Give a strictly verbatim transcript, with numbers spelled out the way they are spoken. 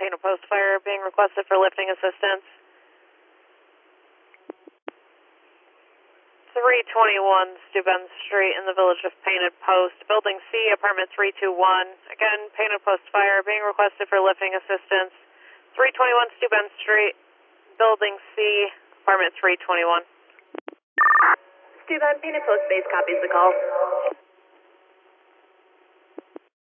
Painted Post Fire being requested for lifting assistance. three twenty-one Steuben Street in the village of Painted Post, Building C, apartment three two one. Again, Painted Post Fire being requested for lifting assistance. three twenty-one Steuben Street, Building C, apartment three twenty-one. Steuben, Painted Post Base copies the call.